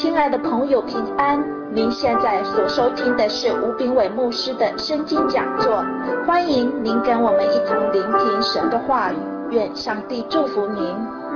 亲爱的朋友，平安！您现在所收听的是吴炳伟牧师的圣经讲座，欢迎您跟我们一同聆听神的话语，愿上帝祝福您。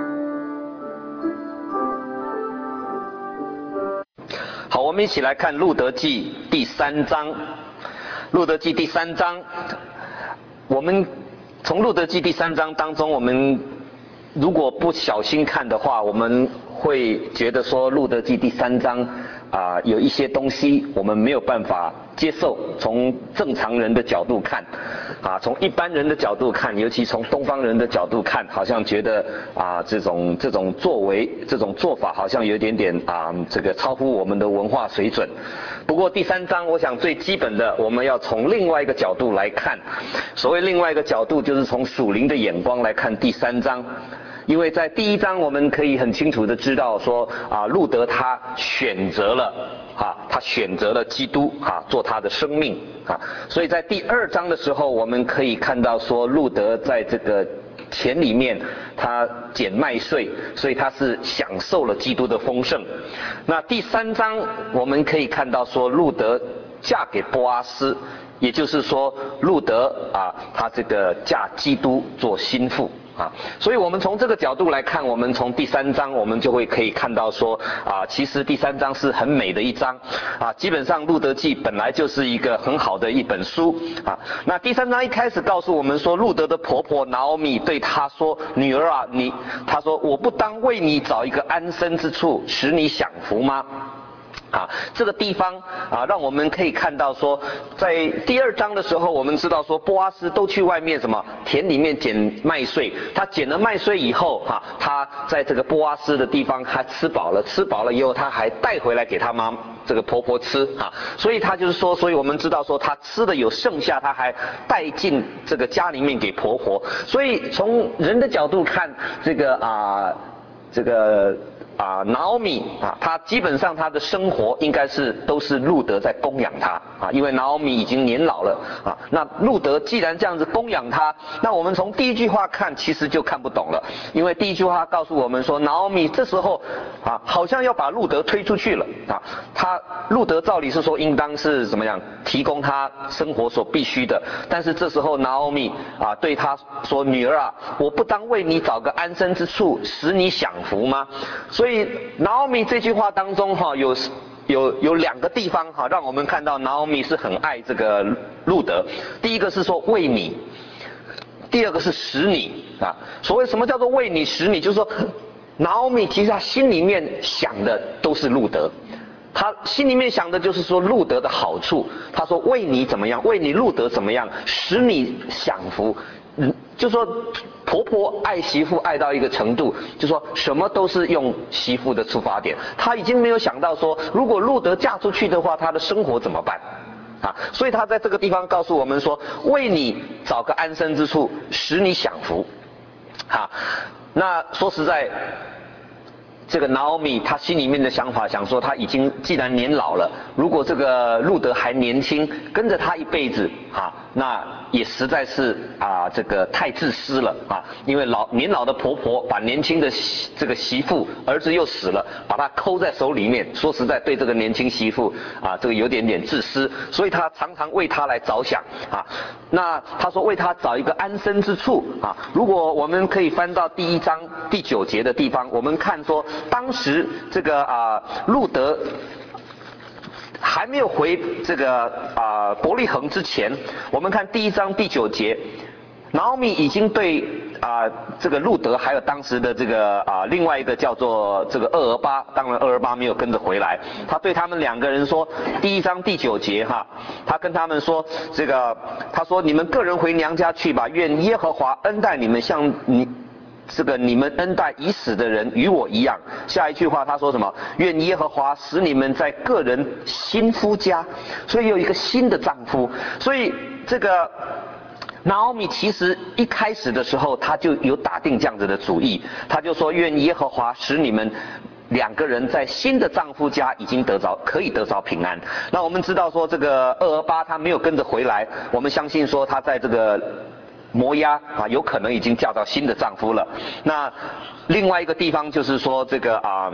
好，我们一起来看路得记第3章。路得记第3章，我们从路得记第3章当中，我们如果不小心看的话，我们会觉得说路得记第3章有一些东西我们没有办法接受，从正常人的角度看从一般人的角度看，尤其从东方人的角度看，好像觉得这种作为，这种做法好像有一点点这个超乎我们的文化水准。不过第3章我想最基本的，我们要从另外一个角度来看，所谓另外一个角度就是从属灵的眼光来看第3章。因为在第1章我们可以很清楚的知道说路得他选择了基督做他的生命所以在第2章的时候，我们可以看到说路得在这个田里面他捡麦穗，所以他是享受了基督的丰盛。那第3章我们可以看到说路得嫁给波阿斯，也就是说路得他这个嫁基督做心腹所以我们从这个角度来看，我们从第3章我们就会可以看到说其实第3章是很美的一章基本上路得记本来就是一个很好的一本书那第3章一开始告诉我们说，路得的婆婆拿俄米对她说，女儿她说我不当为你找一个安身之处，使你享福吗？这个地方让我们可以看到说，在第2章的时候，我们知道说波阿斯都去外面田里面捡麦穗，他捡了麦穗以后他在这个波阿斯的地方还吃饱了以后，他还带回来给他这个婆婆吃所以他就是说，所以我们知道说他吃的有剩下，他还带进这个家里面给婆婆。所以从人的角度看，拿俄米她基本上她的生活应该都是路得在供养她因为拿俄米已经年老了那路得既然这样子供养她，那我们从第一句话看其实就看不懂了，因为第一句话告诉我们说，拿俄米这时候好像要把路得推出去了路得照理是说应当是怎么样提供他生活所必须的，但是这时候拿俄米对他说，女儿我不当为你找个安身之处，使你享福吗？所以拿俄米这句话当中有2个地方让我们看到拿俄米是很爱这个路得。第一个是说为你，第二个是使你所谓什么叫做为你使你，就是说拿俄米其实他心里面想的都是路得，他心里面想的就是说路得的好处。他说为你怎么样，为你路得怎么样，使你享福。就说婆婆爱媳妇爱到一个程度，就说什么都是用媳妇的出发点，她已经没有想到说如果路得嫁出去的话，她的生活怎么办所以她在这个地方告诉我们说，为你找个安身之处，使你享福那说实在，这个拿俄米她心里面的想法想说，她已经既然年老了，如果这个路得还年轻，跟着她一辈子那也实在是这个太自私了因为年老的婆婆把年轻的这个媳妇，儿子又死了，把她抠在手里面，说实在对这个年轻媳妇这个有点自私，所以她常常为她来着想那她说为她找一个安身之处如果我们可以翻到第1章第9节的地方，我们看说当时这个路得还没有回这个伯利恒之前，我们看第1章第9节，拿俄米已经对这个路得还有当时的这个另外一个叫做这个俄俄巴，当然俄俄巴没有跟着回来，他对他们2个人说，第1章第9节他跟他们说他说你们个人回娘家去吧，愿耶和华恩待你们，像你们恩待已死的人与我一样。下一句话他说什么？愿耶和华使你们在个人新夫家，所以有一个新的丈夫。所以这个拿俄米其实一开始的时候他就有打定这样子的主意，他就说愿耶和华使你们2个人在新的丈夫家已经可以得着平安。那我们知道说这个俄俄巴他没有跟着回来，我们相信说他在这个摩押有可能已经嫁到新的丈夫了。那另外一个地方就是说这个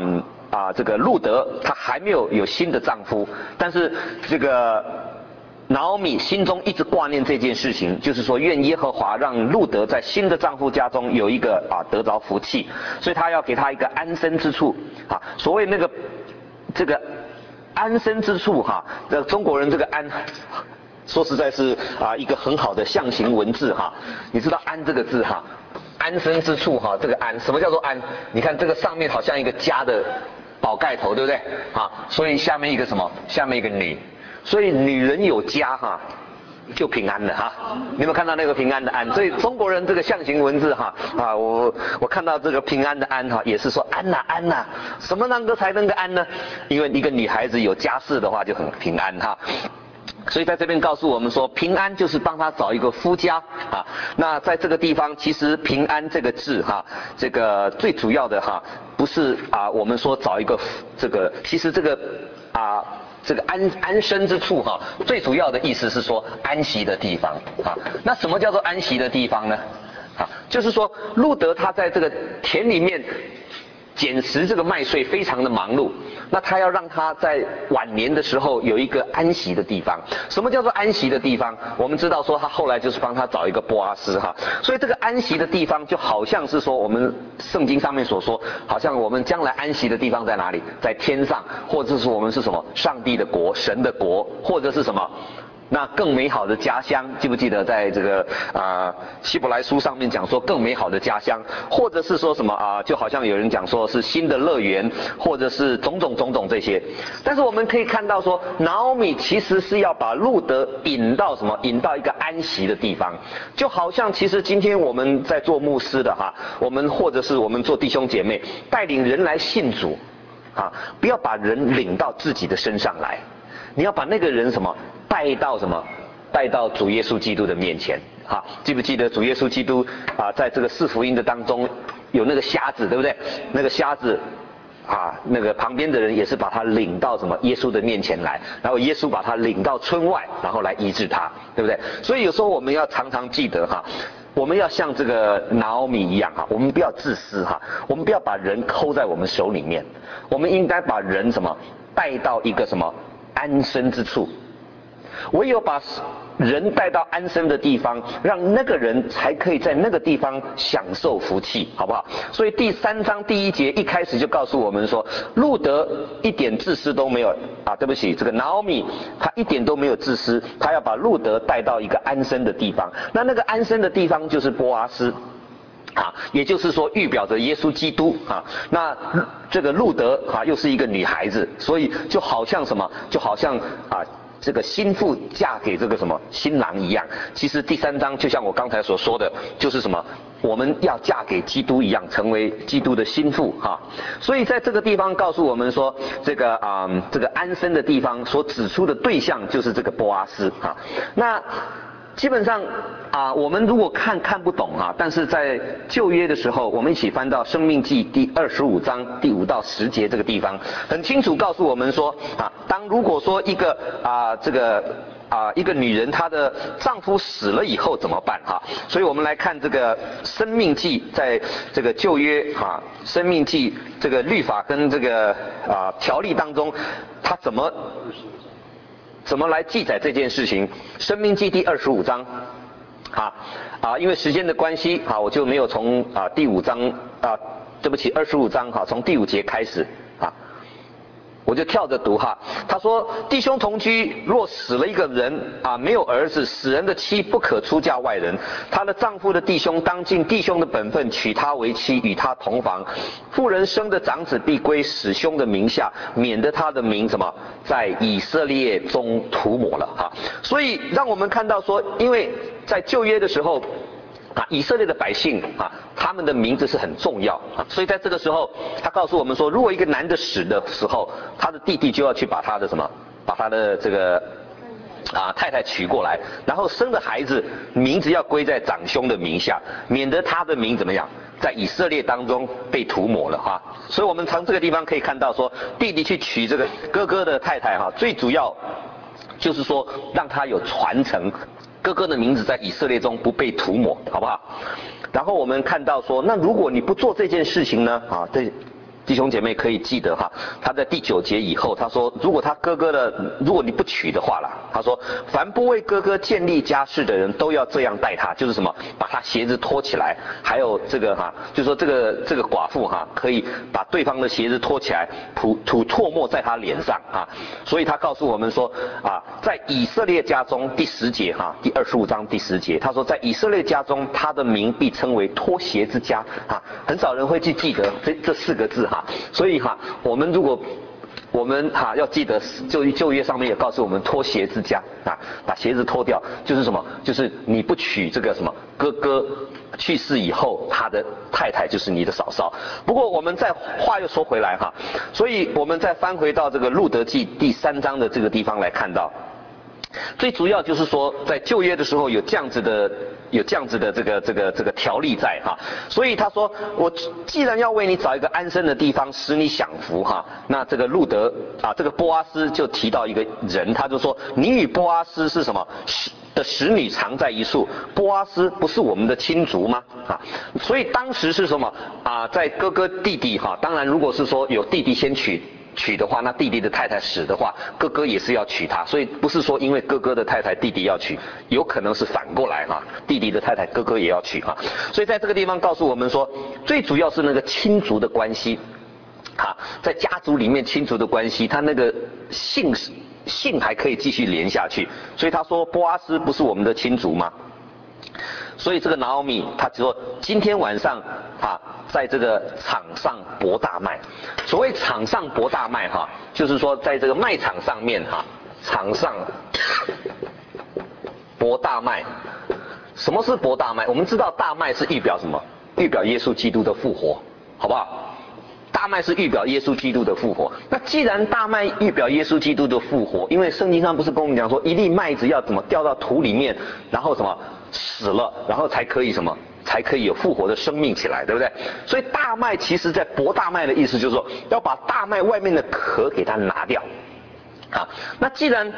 这个路德她还没有新的丈夫，但是这个拿俄米心中一直挂念这件事情，就是说愿耶和华让路德在新的丈夫家中有一个得着福气，所以他要给他一个安身之处所谓那个这个安身之处这中国人这个安，说实在是一个很好的象形文字你知道安这个字安身之处这个安，什么叫做安？你看这个上面好像一个家的宝盖头，对不对所以下面一个什么？下面一个女。所以女人有家就平安了你有没有看到那个平安的安？所以中国人这个象形文字我看到这个平安的安也是说安呐安呐，什么能够才能够安呢？因为一个女孩子有家室的话就很平安所以在这边告诉我们说，平安就是帮他找一个夫家那在这个地方，其实平安这个字这个最主要的不是我们说找一个这个，其实这个这个安身之处最主要的意思是说安息的地方那什么叫做安息的地方呢？就是说路德他在这个田里面捡拾这个麦穗非常的忙碌，那他要让他在晚年的时候有一个安息的地方。什么叫做安息的地方？我们知道说他后来就是帮他找一个波阿斯所以这个安息的地方就好像是说我们圣经上面所说，好像我们将来安息的地方在哪里？在天上，或者是我们是什么？上帝的国，神的国，或者是什么？那更美好的家乡，记不记得在这个希伯来书上面讲说更美好的家乡，或者是说什么就好像有人讲说是新的乐园，或者是种种这些。但是我们可以看到说，拿俄米其实是要把路德引到什么？引到一个安息的地方，就好像其实今天我们在做牧师的我们或者是我们做弟兄姐妹，带领人来信主不要把人领到自己的身上来，你要把那个人什么？带到什么？带到主耶稣基督的面前记不记得主耶稣基督在这个四福音的当中有那个瞎子，对不对？那个瞎子那个旁边的人也是把他领到什么耶稣的面前来，然后耶稣把他领到村外，然后来医治他，对不对？所以有时候我们要常常记得我们要像这个拿俄米一样我们不要自私我们不要把人扣在我们手里面，我们应该把人什么带到一个什么安身之处。唯有把人带到安身的地方，让那个人才可以在那个地方享受福气，好不好？所以第3章第1节一开始就告诉我们说，路德一点自私都没有对不起，这个拿俄米他一点都没有自私，他要把路德带到一个安身的地方。那个安身的地方就是波阿斯也就是说预表着耶稣基督那这个路德又是一个女孩子，所以就好像什么？就好像这个新妇嫁给这个什么新郎一样。其实第3章就像我刚才所说的，就是什么？我们要嫁给基督一样，成为基督的新妇所以在这个地方告诉我们说，这个这个安身的地方所指出的对象就是这个波阿斯那基本上我们如果看不懂但是在旧约的时候，我们一起翻到申命记第25章第5到10节这个地方，很清楚告诉我们说当如果说一个这个一个女人她的丈夫死了以后怎么办所以我们来看这个申命记，在这个旧约申命记这个律法跟这个条例当中，它怎么来记载这件事情？申命记第25章因为时间的关系我就没有从第5章对不起25章从第5节开始我就跳着读他说弟兄同居，若死了一个人没有儿子，死人的妻不可出嫁外人，他的丈夫的弟兄当尽弟兄的本分，娶她为妻，与她同房。妇人生的长子必归死兄的名下，免得他的名什么在以色列中涂抹了所以让我们看到说，因为在旧约的时候以色列的百姓他们的名字是很重要所以在这个时候他告诉我们说，如果一个男的死的时候，他的弟弟就要去把他的什么，把他的这个太太娶过来，然后生的孩子名字要归在长兄的名下，免得他的名怎么样在以色列当中被涂抹了所以我们从这个地方可以看到说，弟弟去娶这个哥哥的太太最主要就是说让他有传承，哥哥的名字在以色列中不被涂抹，好不好？然后我们看到说，那如果你不做这件事情呢弟兄姐妹可以记得哈，他在第9节以后，他说如果他哥哥的，如果你不娶的话啦，他说凡不为哥哥建立家室的人都要这样待他，就是什么，把他鞋子脱起来，还有这个哈，就说这个寡妇哈，可以把对方的鞋子脱起来，吐唾沫在他脸上啊，所以他告诉我们说啊，在以色列家中第10节哈，第25章第10节，他说在以色列家中，他的名必称为脱鞋之家啊，很少人会去记得这4个字哈，所以哈，我们如果我们要记得旧约上面也告诉我们脱鞋之家啊，把鞋子脱掉，就是什么？就是你不娶这个什么哥哥去世以后，他的太太就是你的嫂嫂。不过我们再话又说回来哈，所以我们再翻回到这个路德记第3章的这个地方来看到，最主要就是说在旧约的时候有这样子的这个条例在哈，所以他说我既然要为你找一个安身的地方，使你享福哈，那这个路德啊，这个波阿斯就提到一个人，他就说你与波阿斯是什么的使女常在一处，波阿斯不是我们的亲族吗？啊，所以当时是什么啊，在哥哥弟弟哈，当然如果是说有弟弟先娶的话，那弟弟的太太死的话，哥哥也是要娶她，所以不是说因为哥哥的太太弟弟要娶，有可能是反过来哈，弟弟的太太哥哥也要娶哈，所以在这个地方告诉我们说，最主要是那个亲族的关系，哈，在家族里面亲族的关系，他那个姓还可以继续连下去，所以他说波阿斯不是我们的亲族吗？所以这个拿俄米他说今天晚上啊，在这个场上搏大麦。所谓场上搏大麦哈，就是说在这个麦场上面哈，场上搏大麦。什么是搏大麦？我们知道大麦是预表什么？预表耶稣基督的复活，好不好？大麦是预表耶稣基督的复活。那既然大麦预表耶稣基督的复活，因为圣经上不是跟我们讲说，一粒麦子要怎么掉到土里面，然后什么死了，然后才可以什么，才可以有复活的生命起来，对不对？所以大麦其实在搏大麦的意思就是说，要把大麦外面的壳给它拿掉。啊，那既然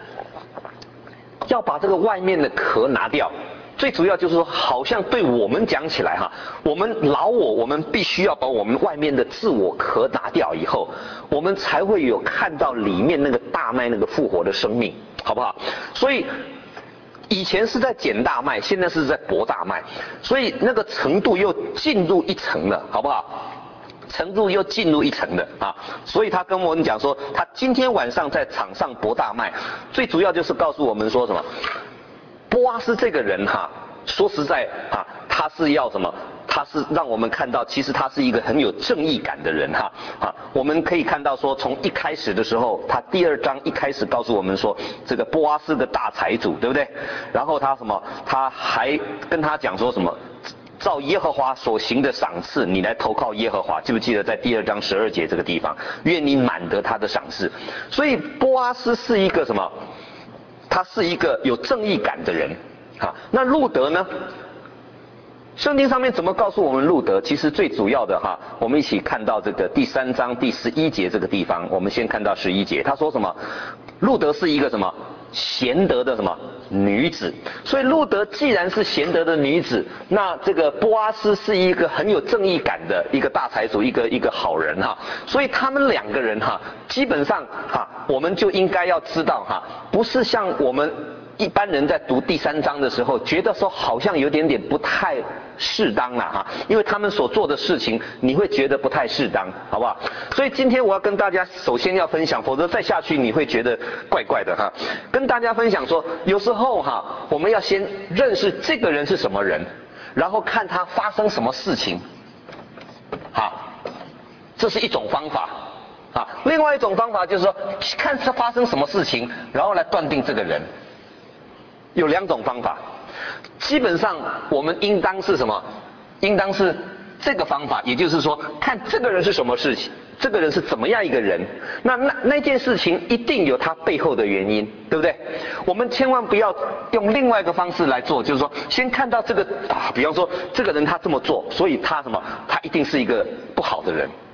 要把这个外面的壳拿掉，最主要就是说，好像对我们讲起来哈，我们我们必须要把我们外面的自我壳拿掉以后，我们才会有看到里面那个大麦那个复活的生命，好不好？所以以前是在捡大麦，现在是在搏大麦，所以那个程度又进入一层了，好不好？程度又进入一层的啊，所以他跟我们讲说，他今天晚上在场上搏大麦，最主要就是告诉我们说什么？波阿斯这个人哈，说实在啊，他是要什么？他是让我们看到，其实他是一个很有正义感的人哈啊。我们可以看到说，从一开始的时候，他第2章一开始告诉我们说，这个波阿斯的大财主，对不对？然后他什么？他还跟他讲说什么？照耶和华所行的赏赐，你来投靠耶和华，记不记得在第2章12节这个地方？愿你满得他的赏赐。所以波阿斯是一个什么？他是一个有正义感的人，啊，那路德呢？圣经上面怎么告诉我们路德？其实最主要的哈，我们一起看到这个第3章第11节这个地方，我们先看到11节，他说什么？路德是一个什么？贤德的什么女子？所以路德既然是贤德的女子，那这个波阿斯是一个很有正义感的一个大财主，一个好人哈。所以他们2个人哈，基本上哈，我们就应该要知道哈，不是像我们一般人在读第3章的时候，觉得说好像有点不太适当了哈，因为他们所做的事情，你会觉得不太适当，好不好？所以今天我要跟大家首先要分享，否则再下去你会觉得怪怪的哈。跟大家分享说，有时候哈，我们要先认识这个人是什么人，然后看他发生什么事情，好，这是一种方法。啊，另外一种方法就是说，看他发生什么事情，然后来断定这个人。有2种方法，基本上我们应当是什么？应当是这个方法，也就是说，看这个人是什么事情，这个人是怎么样一个人，那件事情一定有他背后的原因，对不对？我们千万不要用另外一个方式来做，就是说，先看到这个啊，比方说这个人他这么做，所以他什么？他一定是一个不好的人。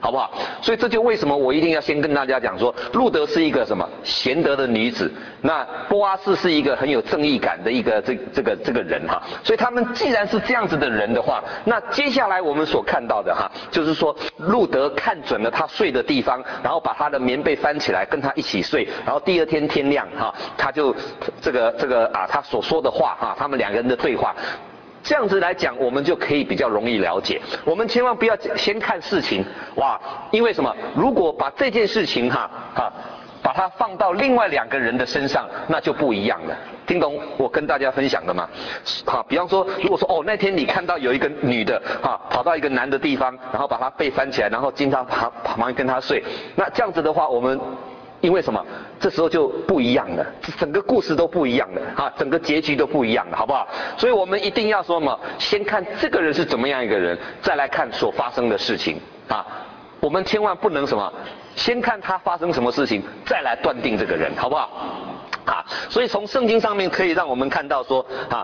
好不好？所以这就为什么我一定要先跟大家讲说，路德是一个什么贤德的女子，那波阿斯是一个很有正义感的一个这个人哈。所以他们既然是这样子的人的话，那接下来我们所看到的哈，就是说路德看准了他睡的地方，然后把他的棉被翻起来跟他一起睡，然后第二天天亮哈，他就他所说的话哈，他们两个人的对话。这样子来讲，我们就可以比较容易了解。我们千万不要先看事情，哇，因为什么？如果把这件事情把它放到另外两个人的身上，那就不一样了。听懂我跟大家分享的吗？比方说，如果说那天你看到有一个女的跑到一个男的地方，然后把他被翻起来，然后经常旁边跟他睡，那这样子的话，我们因为什么？这时候就不一样了，整个故事都不一样了整个结局都不一样了，好不好？所以我们一定要说嘛，先看这个人是怎么样一个人，再来看所发生的事情我们千万不能什么，先看他发生什么事情，再来断定这个人，好不好？所以从圣经上面可以让我们看到说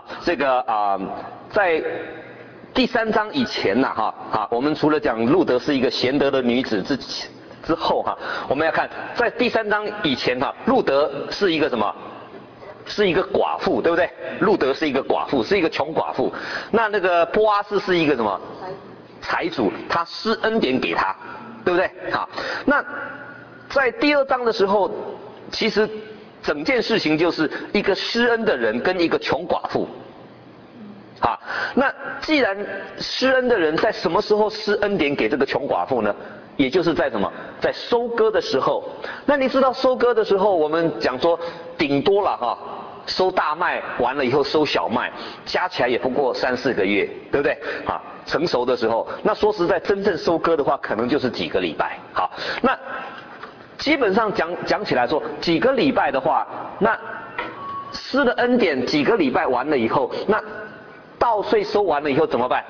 在第3章以前我们除了讲路德是一个贤德的女子之后我们要看在第3章以前路德是一个什么？是一个寡妇，对不对？路德是一个寡妇，是一个穷寡妇。那个波阿斯是一个什么？财主，他施恩典给他，对不对？那在第2章的时候，其实整件事情就是一个施恩的人跟一个穷寡妇。那既然施恩的人在什么时候施恩典给这个穷寡妇呢？也就是在什么？在收割的时候。那你知道收割的时候，我们讲说顶多了收大麦完了以后收小麦，加起来也不过3-4个月，对不对？成熟的时候，那说实在，真正收割的话，可能就是几个礼拜。那基本上讲起来说，几个礼拜的话，那施了恩典几个礼拜完了以后，那稻穗收完了以后怎么办？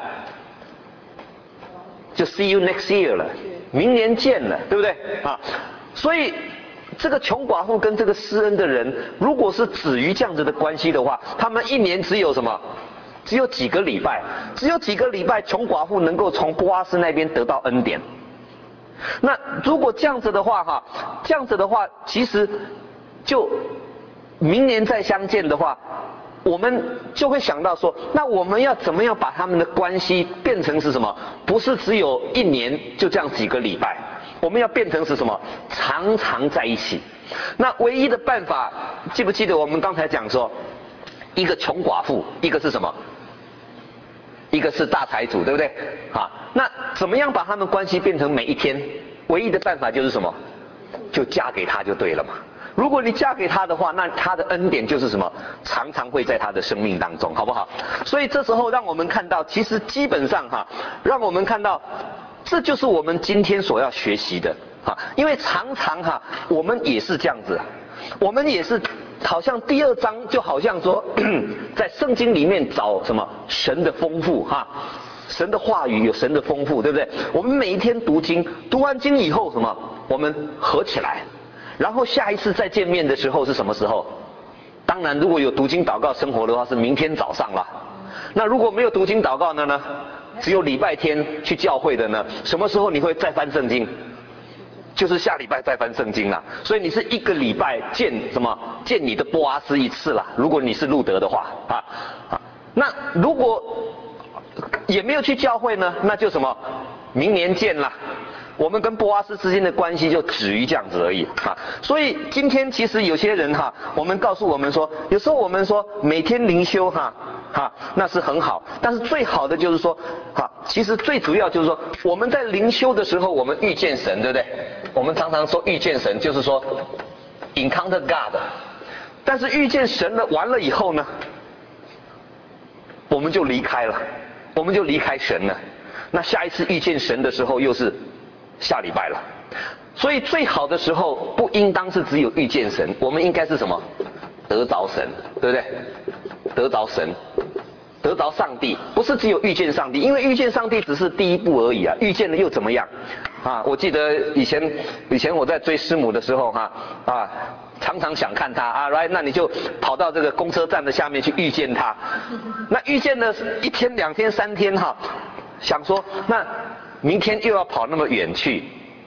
就 see you next year 了，明年见了，对不对？所以这个穷寡妇跟这个施恩的人，如果是止于这样子的关系的话，他们一年只有什么？只有几个礼拜，穷寡妇能够从波阿斯那边得到恩典。那如果这样子的话其实就明年再相见的话，我们就会想到说，那我们要怎么样把他们的关系变成是什么？不是只有1年就这样几个礼拜，我们要变成是什么？常常在一起。那唯一的办法，记不记得我们刚才讲说，一个穷寡妇，一个是什么？一个是大财主，对不对？那怎么样把他们关系变成每一天？唯一的办法就是什么？就嫁给他就对了嘛。如果你嫁给他的话，那他的恩典就是什么？常常会在他的生命当中，好不好？所以这时候让我们看到，其实基本上让我们看到，这就是我们今天所要学习的因为常常我们也是这样子，我们也是好像第2章就好像说在圣经里面找什么神的丰富神的话语有神的丰富，对不对？我们每一天读经，读完经以后什么？我们合起来。然后下一次再见面的时候是什么时候？当然如果有读经祷告生活的话是明天早上了。那如果没有读经祷告的呢？只有礼拜天去教会的呢？什么时候你会再翻圣经？就是下礼拜再翻圣经了。所以你是1个礼拜见你的波阿斯1次了。如果你是路德的话那如果也没有去教会呢？那就什么？明年见了。我们跟波阿斯之间的关系就止于这样子而已所以今天其实有些人我们告诉我们说，有时候我们说每天灵修那是很好，但是最好的就是说其实最主要就是说我们在灵修的时候我们遇见神，对不对？我们常常说遇见神就是说 encounter God， 但是遇见神了完了以后呢，我们就离开了，我们就离开神了。那下一次遇见神的时候又是下礼拜了。所以最好的时候不应当是只有遇见神，我们应该是什么？得着神，对不对？得着神，得着上帝，不是只有遇见上帝，因为遇见上帝只是第一步而已遇见了又怎么样我记得以前我在追师母的时候常常想看他right， 那你就跑到这个公车站的下面去遇见他，那遇见了1天2天3天想说那明天又要跑那么远去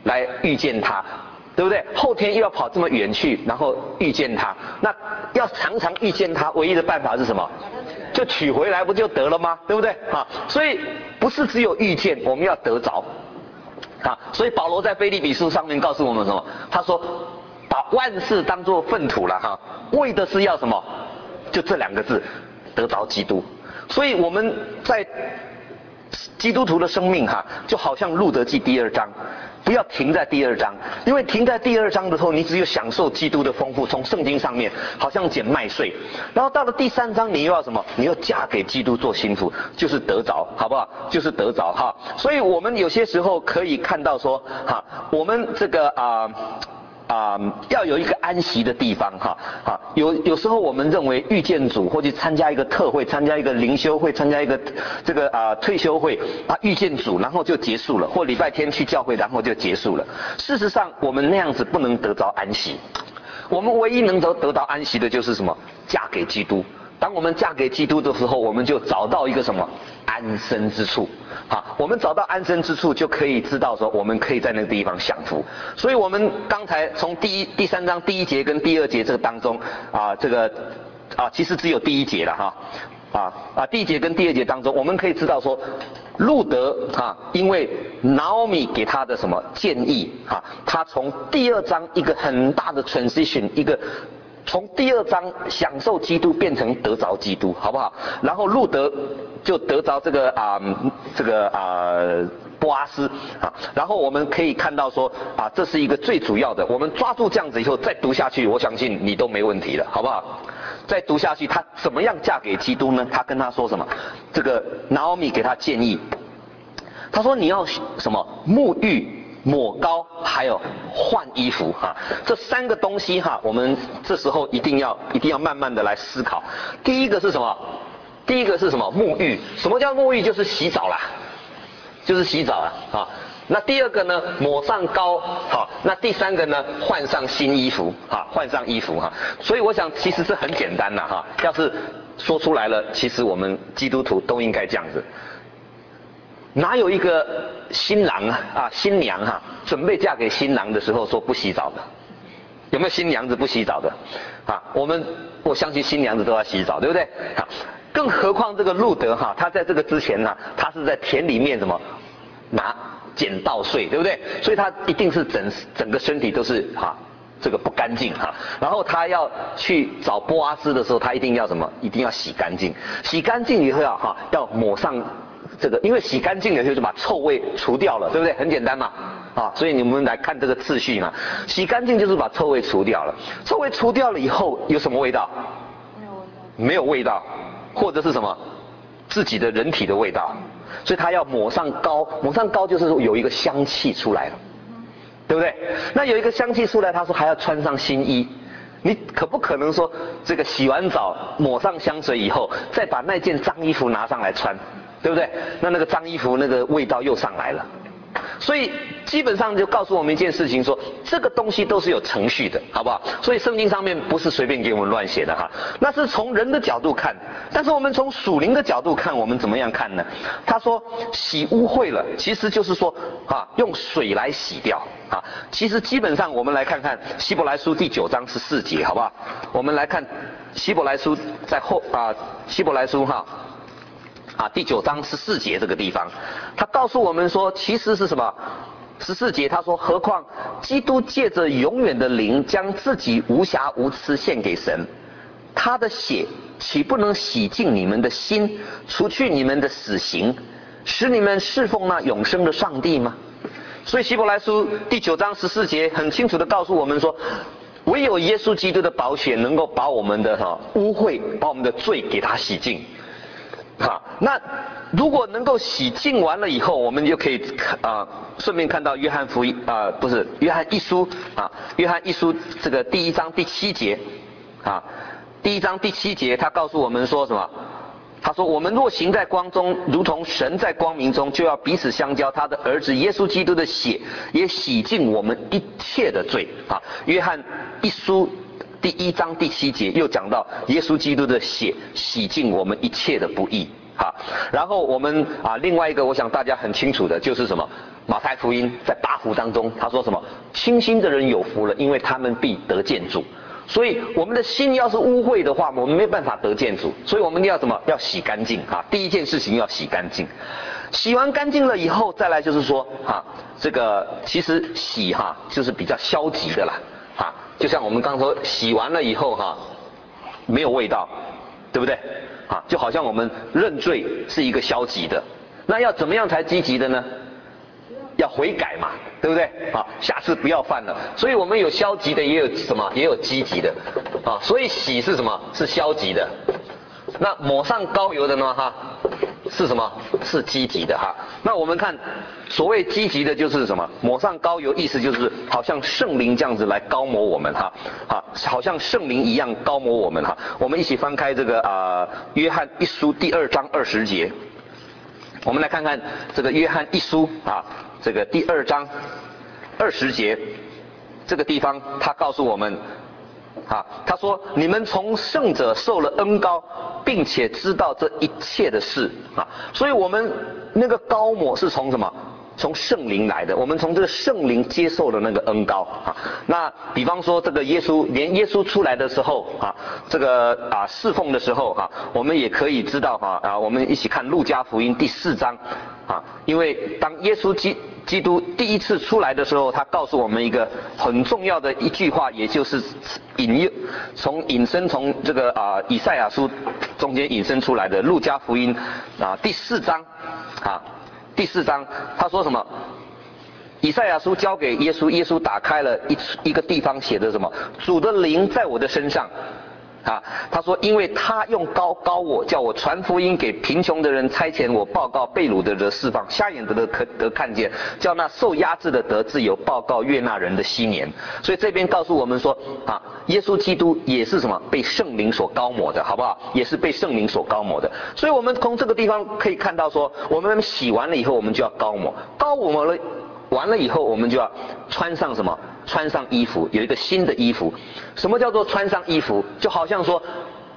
来遇见他，对不对？后天又要跑这么远去，然后遇见他，那要常常遇见他，唯一的办法是什么？就取回来不就得了吗？对不对？啊，所以不是只有遇见，我们要得着。啊，所以保罗在腓立比书上面告诉我们什么？他说，把万事当作粪土了哈，为的是要什么？就这2个字，得着基督。所以我们在基督徒的生命哈，就好像路得记第2章。不要停在第2章，因为停在第2章的时候，你只有享受基督的丰富，从圣经上面好像捡麦穗。然后到了第3章，你又要什么？你要嫁给基督做新妇，就是得着，好不好？就是得着哈。所以我们有些时候可以看到说，哈，我们这个要有一个安息的地方哈啊，有时候我们认为遇见主或去参加一个特会，参加一个灵修会，参加一个这个退休会啊，遇见主然后就结束了，或礼拜天去教会然后就结束了。事实上我们那样子不能得着安息，我们唯一能得到安息的就是什么？嫁给基督。当我们嫁给基督的时候，我们就找到一个什么安身之处啊？我们找到安身之处，就可以知道说，我们可以在那个地方享福。所以我们刚才从第3章第1节跟第2节这个当中其实只有第1节了哈第1节跟第2节当中，我们可以知道说，路得因为Naomi给他的什么建议他从第2章一个很大的 transition， 一个从第2章享受基督变成得着基督，好不好？然后路得就得着这个波阿斯然后我们可以看到说这是一个最主要的。我们抓住这样子以后再读下去，我相信你都没问题了，好不好？再读下去，他怎么样嫁给基督呢？他跟他说什么？这个 Naomi 给他建议，他说你要什么？沐浴、抹膏，还有换衣服这3个东西我们这时候一定要慢慢的来思考。第一个是什么？沐浴。什么叫沐浴？就是洗澡啦，就是洗澡那第2个呢，抹上膏那第3个呢，换上新衣服换上衣服所以我想其实这很简单啦要是说出来了，其实我们基督徒都应该这样子。哪有一个新郎新娘准备嫁给新郎的时候说不洗澡的？有没有新娘子不洗澡的？我相信新娘子都要洗澡，对不对？更何况这个路得他在这个之前他是在田里面什么捡稻穗，对不对？所以他一定是整个身体都是这个不干净然后他要去找波阿斯的时候，他一定要什么？一定要洗干净。洗干净以后要抹上这个，因为洗干净了就是把臭味除掉了，对不对？很简单嘛所以你们来看这个次序嘛，洗干净就是把臭味除掉了。臭味除掉了以后有什么味道？没有味道，或者是什么？自己的人体的味道。所以他要抹上膏，抹上膏就是有一个香气出来了，对不对？那有一个香气出来，他说还要穿上新衣。你可不可能说这个洗完澡抹上香水以后，再把那件脏衣服拿上来穿，对不对？那个脏衣服那个味道又上来了。所以基本上就告诉我们一件事情说，这个东西都是有程序的，好不好？所以圣经上面不是随便给我们乱写的那是从人的角度看。但是我们从属灵的角度看，我们怎么样看呢？他说洗污秽了，其实就是说用水来洗掉其实基本上我们来看看希伯来书第9章14节，好不好？我们来看希伯来书希伯来书第9章14节这个地方，他告诉我们说，其实是什么？14节他说，何况基督借着永远的灵，将自己无瑕无疵献给神，他的血岂不能洗净你们的心，除去你们的死刑，使你们侍奉那永生的上帝吗？所以希伯来书第9章14节很清楚地告诉我们说，唯有耶稣基督的宝血能够把我们的污秽，把我们的罪给他洗净那如果能够洗净完了以后，我们就可以顺便看到约翰一书约翰一书这个第1章第7节第1章第7节他告诉我们说什么？他说我们若行在光中，如同神在光明中，就要彼此相交，他的儿子耶稣基督的血也洗净我们一切的罪约翰一书第1章第7节又讲到耶稣基督的血洗净我们一切的不义然后我们另外一个我想大家很清楚的就是什么？马太福音在8福当中他说什么？清心的人有福了，因为他们必得见主。所以我们的心要是污秽的话，我们没办法得见主。所以我们要什么？要洗干净第一件事情要洗干净。洗完干净了以后，再来就是说这个其实洗就是比较消极的啦就像我们刚说洗完了以后没有味道，对不对就好像我们认罪是一个消极的，那要怎么样才积极的呢？要悔改嘛，对不对下次不要犯了。所以我们有消极的，也有什么？也有积极的所以洗是什么？是消极的。那抹上膏油的呢是什么？是积极的那我们看所谓积极的就是什么？抹上膏油，意思就是好像圣灵这样子来膏抹我们好像圣灵一样膏抹我们我们一起翻开这个约翰一书第2章20节，我们来看看这个约翰一书这个第2章20节，这个地方他告诉我们他说你们从圣者受了恩膏，并且知道这一切的事所以我们那个膏抹是从什么？从圣灵来的，我们从这个圣灵接受了那个恩膏那比方说这个连耶稣出来的时候这个侍奉的时候我们也可以知道我们一起看路加福音第4章因为当耶稣基督第一次出来的时候，他告诉我们一个很重要的一句话，也就是引申从这个以赛亚书中间引申出来的路加福音第4章第4章他说什么？以赛亚书交给耶稣，耶稣打开了一个地方写的什么？主的灵在我的身上他说因为他用膏我，叫我传福音给贫穷的人，差遣我报告被掳的得释放，瞎眼的得看见，叫那受压制的得自由，报告悦纳人的禧年。所以这边告诉我们说耶稣基督也是什么？被圣灵所膏抹的，好不好？也是被圣灵所膏抹的。所以我们从这个地方可以看到说，我们洗完了以后，我们就要膏抹了完了以后，我们就要穿上什么？穿上衣服，有一个新的衣服。什么叫做穿上衣服？就好像说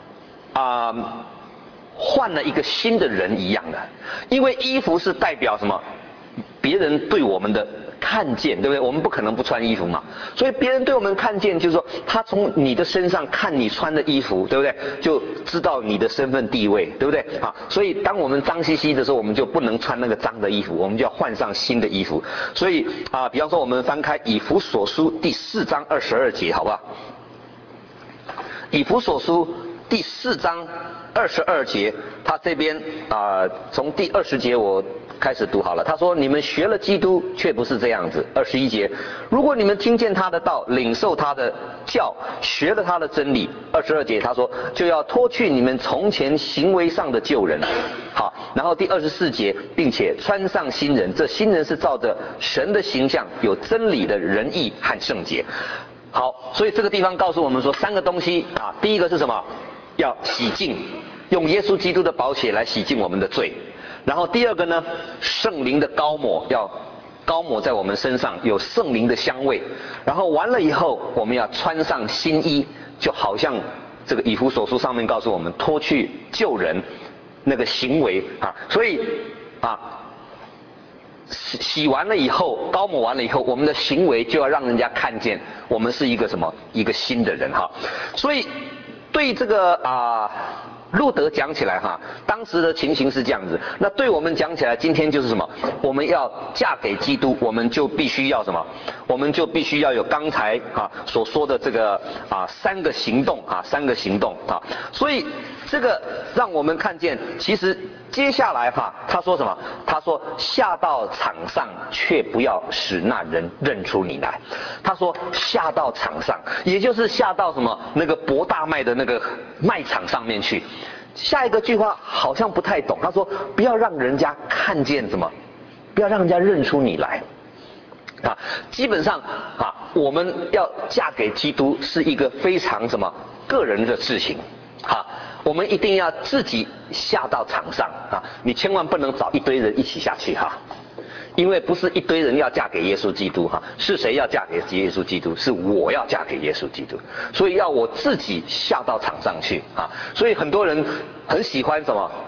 换了一个新的人一样的。因为衣服是代表什么？别人对我们的看见，对不对？我们不可能不穿衣服嘛。所以别人对我们看见，就是说他从你的身上看你穿的衣服，对不对？就知道你的身份地位，对不对所以当我们脏兮兮的时候，我们就不能穿那个脏的衣服，我们就要换上新的衣服。所以比方说我们翻开以弗所书第4章22节，好不好？以弗所书第4章22节，他这边从第20节我开始读好了。他说你们学了基督，却不是这样子。21节，如果你们听见他的道，领受他的教，学了他的真理。22节他说就要脱去你们从前行为上的旧人。好，然后第24节，并且穿上新人，这新人是照着神的形象，有真理的仁义和圣洁。好，所以这个地方告诉我们说3个东西第一个是什么？要洗净，用耶稣基督的宝血来洗净我们的罪。然后第二个呢，圣灵的膏抹，要膏抹在我们身上，有圣灵的香味。然后完了以后，我们要穿上新衣，就好像这个以弗所书上面告诉我们，脱去旧人那个行为所以洗完了以后，膏抹完了以后，我们的行为就要让人家看见我们是一个什么？一个新的人所以对这个路德讲起来当时的情形是这样子。那对我们讲起来，今天就是什么？我们要嫁给基督，我们就必须要什么？我们就必须要有刚才所说的这个3个行动3个行动所以这个让我们看见，其实接下来他说什么？他说下到场上，却不要使那人认出你来。他说下到场上，也就是下到什么？那个博大麦的那个卖场上面去。下一个句话好像不太懂，他说不要让人家看见什么？不要让人家认出你来。基本上我们要嫁给基督是一个非常什么个人的事情我们一定要自己下到场上你千万不能找一堆人一起下去因为不是一堆人要嫁给耶稣基督是谁要嫁给耶稣基督？是我要嫁给耶稣基督，所以要我自己下到场上去所以很多人很喜欢什么？大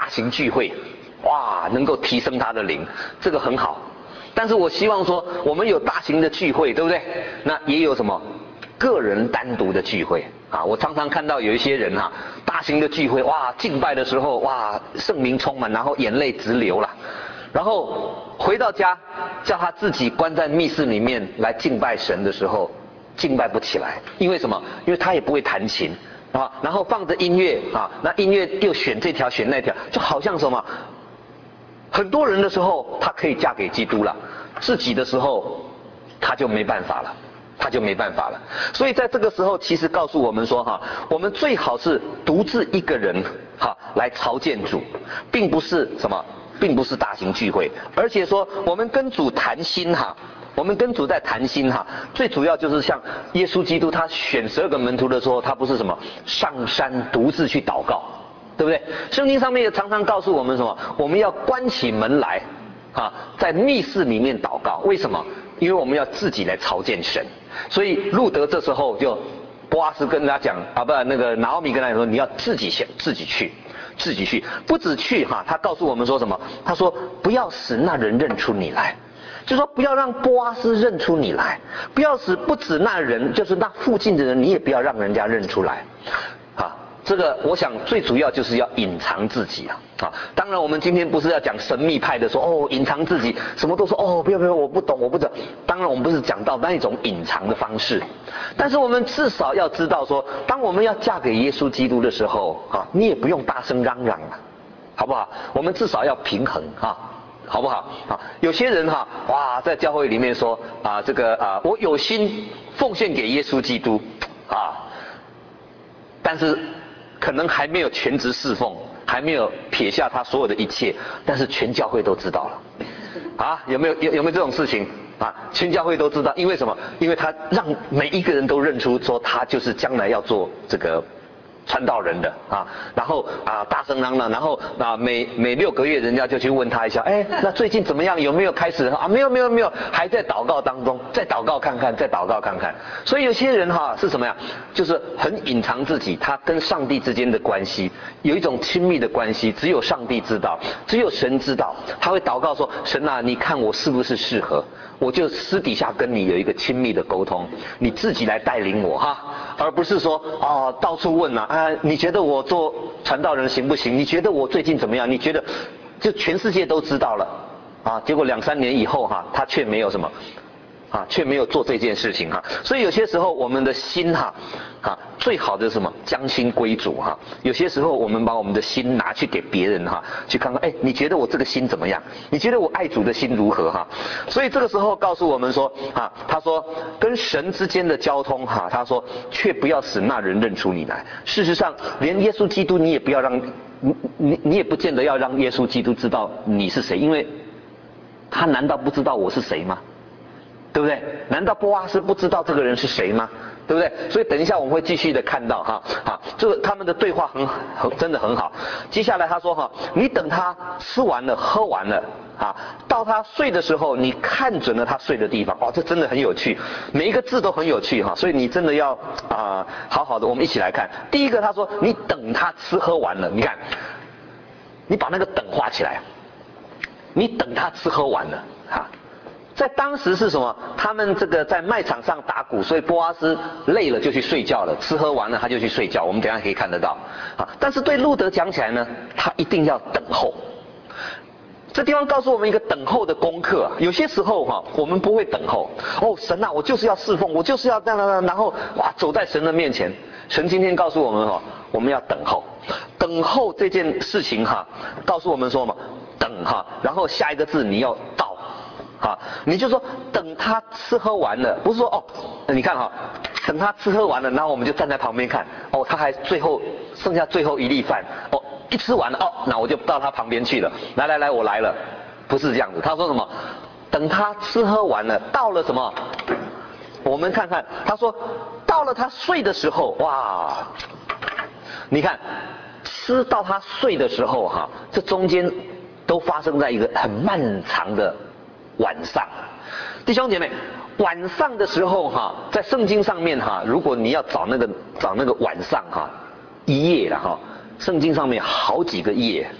大型聚会，哇，能够提升他的灵，这个很好。但是我希望说，我们有大型的聚会，对不对？那也有什么个人单独的聚会啊？我常常看到有一些人哈，大型的聚会，哇，敬拜的时候，哇，圣灵充满，然后眼泪直流了，然后回到家叫他自己关在密室里面来敬拜神的时候，敬拜不起来，因为什么？因为他也不会弹琴啊，然后放着音乐啊，那音乐又选这条选那条，就好像什么？很多人的时候，她可以嫁给基督了，自己的时候，她就没办法了，她就没办法了。所以在这个时候，其实告诉我们说哈，我们最好是独自一个人哈来朝见主，并不是什么，并不是大型聚会，而且说我们跟主谈心哈。我们跟主在谈心哈，最主要就是像耶稣基督他选12个门徒的时候，他不是什么上山独自去祷告，对不对？圣经上面也常常告诉我们什么？我们要关起门来啊，在密室里面祷告。为什么？因为我们要自己来朝见神。所以路德这时候就波阿斯跟他讲啊，不，那个拿俄米跟他讲说，你要自己去，不止去哈，他告诉我们说什么？他说不要使那人认出你来。就说不要让波阿斯认出你来，不止那人，就是那附近的人，你也不要让人家认出来，啊，这个我想最主要就是要隐藏自己啊。当然我们今天不是要讲神秘派的说哦隐藏自己，什么都说哦不要我不懂。当然我们不是讲到那一种隐藏的方式，但是我们至少要知道说，当我们要嫁给耶稣基督的时候啊，你也不用大声嚷嚷了，好不好？我们至少要平衡啊。好不好啊？有些人哈，哇，在教会里面说啊，这个啊，我有心奉献给耶稣基督啊，但是可能还没有全职侍奉，还没有撇下他所有的一切，但是全教会都知道了啊？有没有这种事情啊？全教会都知道，因为什么？因为他让每一个人都认出说他就是将来要做这个传道人的啊，然后啊大声嚷嚷，然后啊每6个月人家就去问他一下，哎，那最近怎么样？有没有开始啊？没有，还在祷告当中，再祷告看看。所以有些人哈是什么呀？就是很隐藏自己，他跟上帝之间的关系有一种亲密的关系，只有上帝知道，只有神知道。他会祷告说，神啊，你看我是不是适合？我就私底下跟你有一个亲密的沟通，你自己来带领我哈，而不是说哦到处问啊，你觉得我做传道人行不行？你觉得我最近怎么样？你觉得就全世界都知道了啊，结果2、3年以后哈，他却没有什么啊，却没有做这件事情哈。所以有些时候我们的心哈最好的是什么？将心归主哈。有些时候我们把我们的心拿去给别人哈，去看看，哎，你觉得我这个心怎么样？你觉得我爱主的心如何哈？所以这个时候告诉我们说啊，他说跟神之间的交通哈，他说却不要使那人认出你来。事实上，连耶稣基督你也不要让你也不见得要让耶稣基督知道你是谁，因为他难道不知道我是谁吗？对不对？难道波阿斯不知道这个人是谁吗？对不对？所以等一下我们会继续的看到哈，这个他们的对话真的很好。接下来他说哈，你等他吃完了喝完了啊，到他睡的时候，你看准了他睡的地方，这真的很有趣，每一个字都很有趣哈，所以你真的要好好的，我们一起来看。第一个他说，你等他吃喝完了，你看，你把那个等画起来，你等他吃喝完了啊。在当时是什么？他们这个在卖场上打鼓，所以波阿斯累了就去睡觉了，吃喝完了他就去睡觉。我们等一下可以看得到啊。但是对路德讲起来呢，他一定要等候。这地方告诉我们一个等候的功课啊。有些时候哈，我们不会等候。哦，神啊，我就是要侍奉，我就是要然后哇走在神的面前。神今天告诉我们哈，我们要等候。等候这件事情哈，告诉我们说嘛，等哈，然后下一个字你要到。你就说等他吃喝完了，不是说你看等他吃喝完了，然后我们就站在旁边看，他还剩下最后一粒饭，一吃完了，那我就到他旁边去了，来我来了，不是这样子。他说什么？等他吃喝完了，到了什么？我们看看，他说到了他睡的时候，哇，你看吃到他睡的时候这中间都发生在一个很漫长的晚上。弟兄姐妹，晚上的时候在圣经上面如果你要找那个晚上一夜了圣经上面好几个夜，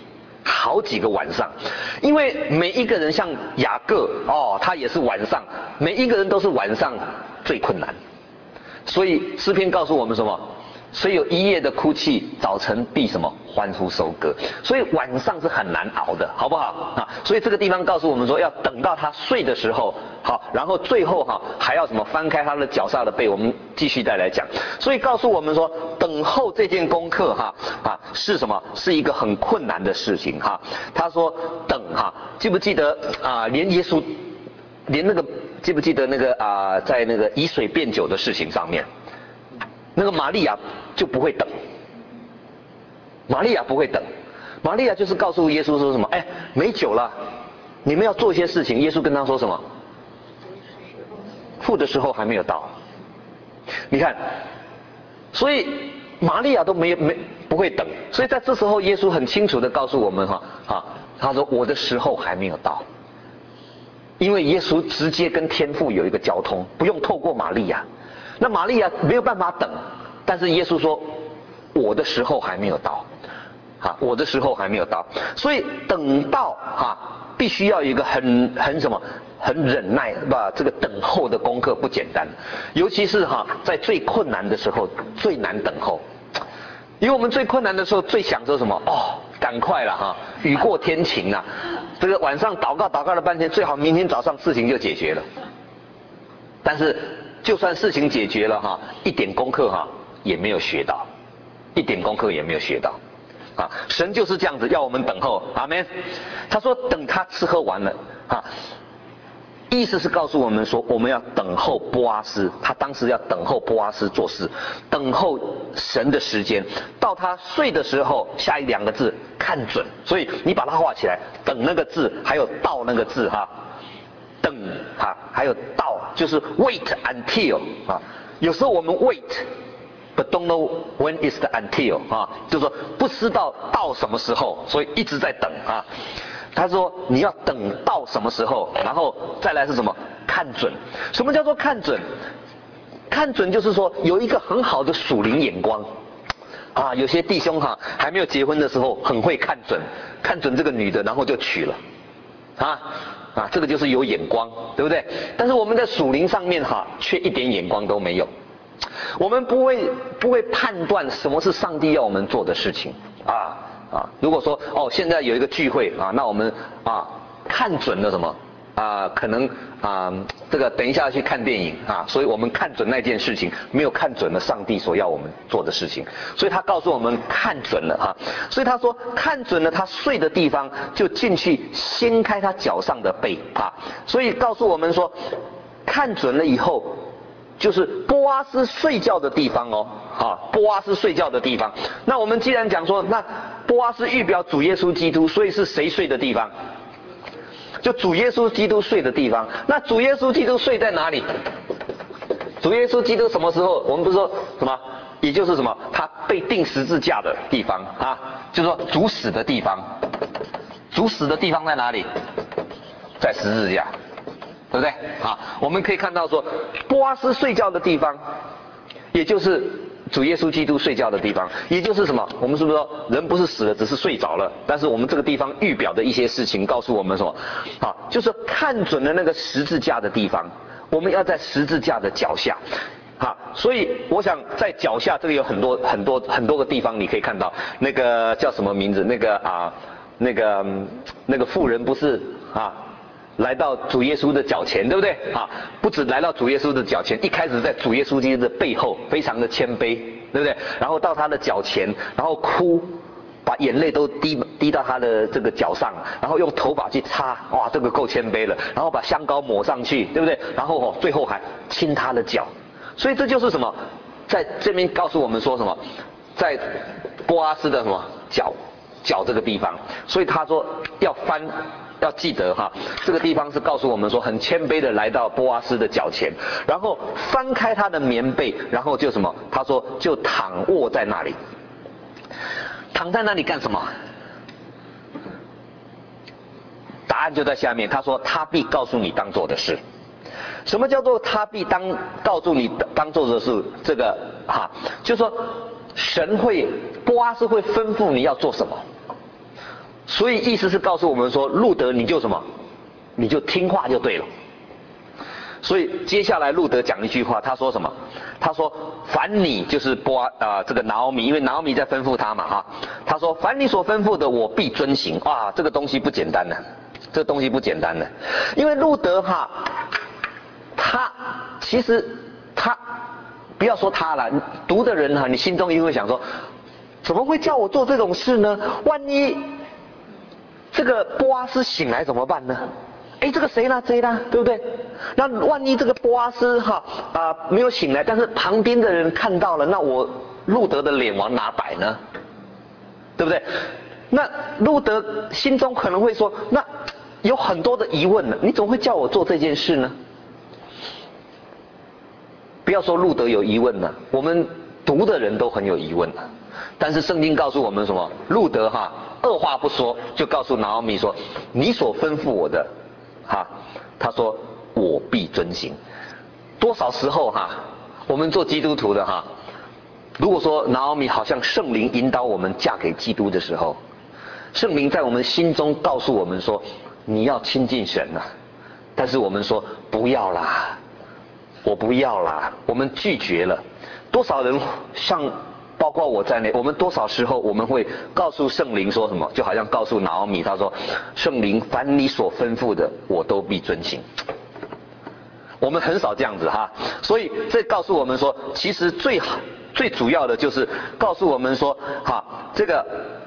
好几个晚上，因为每一个人像雅各他也是晚上，每一个人都是晚上最困难，所以诗篇告诉我们什么？虽有一夜的哭泣，早晨必什么欢呼收割。所以晚上是很难熬的，好不好啊？所以这个地方告诉我们说，要等到他睡的时候，好，然后最后还要什么翻开他的脚上的被。我们继续再来讲。所以告诉我们说，等候这件功课是什么？是一个很困难的事情他说等记不记得连耶稣，连那个记不记得那个在那个以水变酒的事情上面，那个玛利亚就不会等，玛利亚不会等，玛利亚就是告诉耶稣说什么？没酒了，你们要做一些事情。耶稣跟他说什么？父的时候还没有到。你看，所以玛利亚都不会等，所以在这时候耶稣很清楚的告诉我们他说我的时候还没有到，因为耶稣直接跟天父有一个交通，不用透过玛利亚。那玛利亚没有办法等，但是耶稣说我的时候还没有到我的时候还没有到。所以等到必须要有一个很忍耐这个等候的功课不简单，尤其是在最困难的时候最难等候。因为我们最困难的时候最想说什么？赶快了雨过天晴啊，这个晚上祷告了半天，最好明天早上事情就解决了。但是就算事情解决了一点功课也没有学到，一点功课也没有学到神就是这样子要我们等候。阿们。他说等他吃喝完了意思是告诉我们说，我们要等候波阿斯，他当时要等候波阿斯做事，等候神的时间。到他睡的时候，下2个字看准，所以你把它画起来，等那个字还有到那个字等还有到，就是 wait until 有时候我们 wait but don't know when is the until 就是说不知道到什么时候，所以一直在等他说你要等到什么时候，然后再来是什么？看准。什么叫做看准？看准就是说有一个很好的属灵眼光有些弟兄还没有结婚的时候很会看准这个女的，然后就娶了这个就是有眼光，对不对？但是我们在属灵上面却一点眼光都没有。我们不会判断什么是上帝要我们做的事情如果说现在有一个聚会那我们看准了什么可能这个等一下去看电影所以我们看准那件事情，没有看准了上帝所要我们做的事情。所以他告诉我们看准了所以他说看准了他睡的地方，就进去掀开他脚上的被所以告诉我们说看准了以后，就是波阿斯睡觉的地方波阿斯睡觉的地方。那我们既然讲说那波阿斯预表主耶稣基督，所以是谁睡的地方？就主耶稣基督睡的地方。那主耶稣基督睡在哪里？主耶稣基督什么时候？我们不是说什么？也就是什么？他被钉十字架的地方就是说主死的地方。主死的地方在哪里？在十字架，对不对我们可以看到说波阿斯睡觉的地方，也就是主耶稣基督睡觉的地方，也就是什么？我们是不是说人不是死了，只是睡着了？但是我们这个地方预表的一些事情告诉我们什么就是看准了那个十字架的地方，我们要在十字架的脚下所以我想在脚下这里有很多个地方你可以看到。那个叫什么名字？那个妇人不是来到主耶稣的脚前，对不对不止来到主耶稣的脚前，一开始在主耶稣基督的背后非常的谦卑，对不对？然后到他的脚前，然后哭，把眼泪都滴到他的这个脚上，然后用头发去擦，哇，这个够谦卑了。然后把香膏抹上去，对不对？然后最后还亲他的脚。所以这就是什么？在这边告诉我们说什么？在波阿斯的什么脚这个地方。所以他说要记得这个地方是告诉我们说很谦卑的来到波阿斯的脚前，然后翻开他的棉被，然后就什么？他说就躺卧在那里。躺在那里干什么？答案就在下面。他说他必告诉你当做的事。什么叫做他必告诉你当做的事？这个就是说神会波阿斯会吩咐你要做什么。 所以意思是告诉我们说，路德你就什么，你就听话就对了。所以接下来路德讲一句话，他说什么？他说凡你就是这个拿俄米，因为拿俄米在吩咐他嘛哈，他说凡你所吩咐的我必遵行。哇，这个东西不简单的，这个东西不简单的，因为路德哈，他其实他不要说他了，读的人哈，你心中一定会想说，怎么会叫我做这种事呢？万一这个波阿斯醒来怎么办呢？哎，这个谁啦，谁啦，对不对？那万一这个波阿斯没有醒来，但是旁边的人看到了，那我路德的脸往哪摆呢？对不对？那路德心中可能会说，那有很多的疑问呢，你怎么会叫我做这件事呢？不要说路德有疑问了，我们读的人都很有疑问了。但是圣经告诉我们什么？路德二话不说就告诉拿俄米说，你所吩咐我的他说我必遵行。多少时候我们做基督徒的如果说拿俄米好像圣灵引导我们嫁给基督的时候，圣灵在我们心中告诉我们说你要亲近神啊，但是我们说不要啦，我不要啦，我们拒绝了。多少人像包括我在内，我们多少时候我们会告诉圣灵说什么？就好像告诉拿俄米，他说圣灵凡你所吩咐的我都必遵行。我们很少这样子所以这告诉我们说，其实最主要的就是告诉我们说这个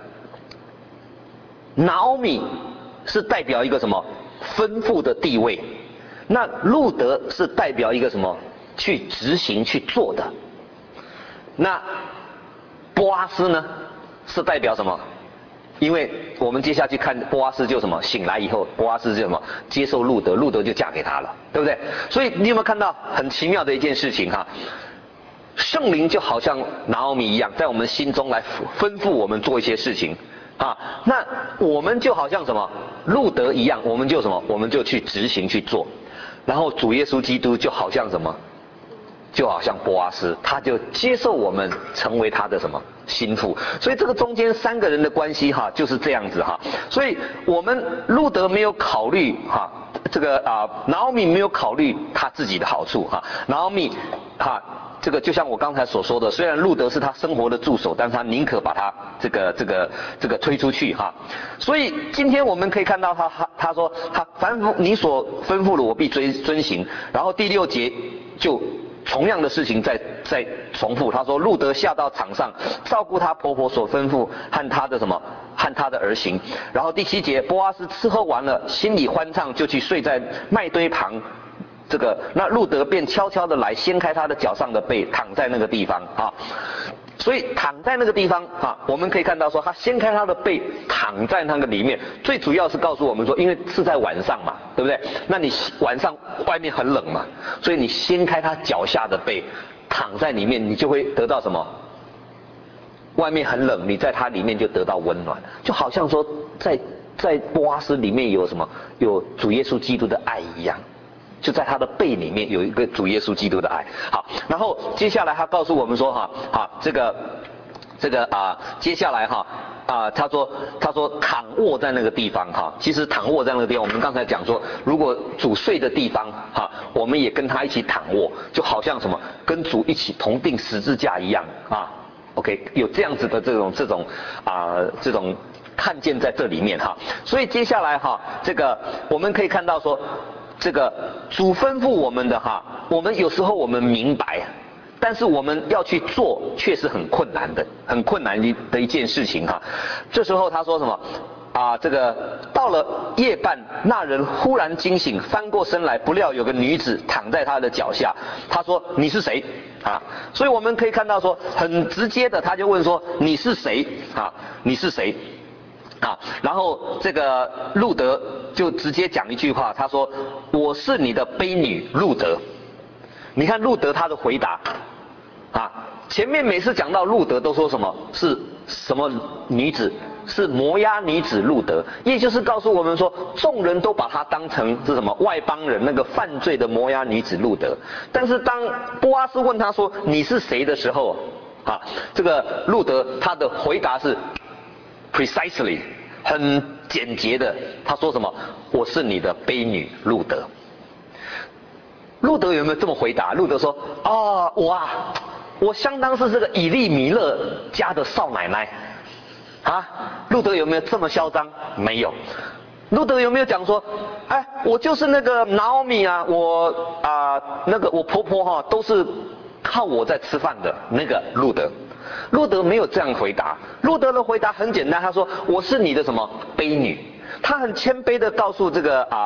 拿俄米是代表一个什么吩咐的地位，那路德是代表一个什么去执行去做的，那波阿斯呢是代表什么？因为我们接下去看波阿斯就什么醒来以后，波阿斯就什么接受路德，路德就嫁给他了，对不对？所以你有没有看到很奇妙的一件事情圣灵就好像拿俄米一样，在我们心中来吩咐我们做一些事情那我们就好像什么路德一样，我们就什么，我们就去执行去做。然后主耶稣基督就好像什么，就好像波阿斯，他就接受我们成为他的什么心腹。所以这个中间三个人的关系就是这样子所以我们路德没有考虑这个拿俄米没有考虑他自己的好处拿俄米这个就像我刚才所说的，虽然路德是他生活的助手，但是他宁可把他这个推出去所以今天我们可以看到他说凡你所吩咐的我必遵行。然后第6节就同样的事情再重复，他说路德下到场上照顾他婆婆所吩咐和他的什么和他的儿行。然后第7节波阿斯伺候完了，心里欢畅，就去睡在麦堆旁。那路德便悄悄的来掀开他的脚上的被，躺在那个地方所以躺在那个地方我们可以看到说他掀开他的被躺在那个里面，最主要是告诉我们说，因为是在晚上嘛，对不对？那你晚上外面很冷嘛，所以你掀开他脚下的被躺在里面，你就会得到什么？外面很冷，你在他里面就得到温暖，就好像说在波阿斯里面有什么？有主耶稣基督的爱一样。就在他的背里面有一个主耶稣基督的爱。好，然后接下来他告诉我们说接下来他说躺卧在那个地方其实躺卧在那个地方，我们刚才讲说，如果主睡的地方我们也跟他一起躺卧，就好像什么跟主一起同定十字架一样OK， 有这样子的这种看见在这里面所以接下来这个我们可以看到说。这个主吩咐我们的我们有时候我们明白，但是我们要去做却是很困难的一件事情这时候他说什么这个到了夜半，那人忽然惊醒，翻过身来，不料有个女子躺在他的脚下。他说你是谁所以我们可以看到说，很直接的他就问说你是谁你是谁然后这个路德就直接讲一句话，他说我是你的婢女路德。你看路德他的回答前面每次讲到路德都说什么是什么女子，是摩押女子路德，也就是告诉我们说，众人都把她当成是什么外邦人，那个犯罪的摩押女子路德。但是当波阿斯问他说你是谁的时候这个路德他的回答是precisely 很简洁的，他说什么？我是你的婢女路德。路德有没有这么回答？路德说：我相当是这个以利米勒家的少奶奶啊。路德有没有这么嚣张？没有。路德有没有讲说，我就是那个拿俄米啊，我婆婆都是靠我在吃饭的那个路德。路德没有这样回答。路德的回答很简单，他说我是你的什么婢女。他很谦卑的告诉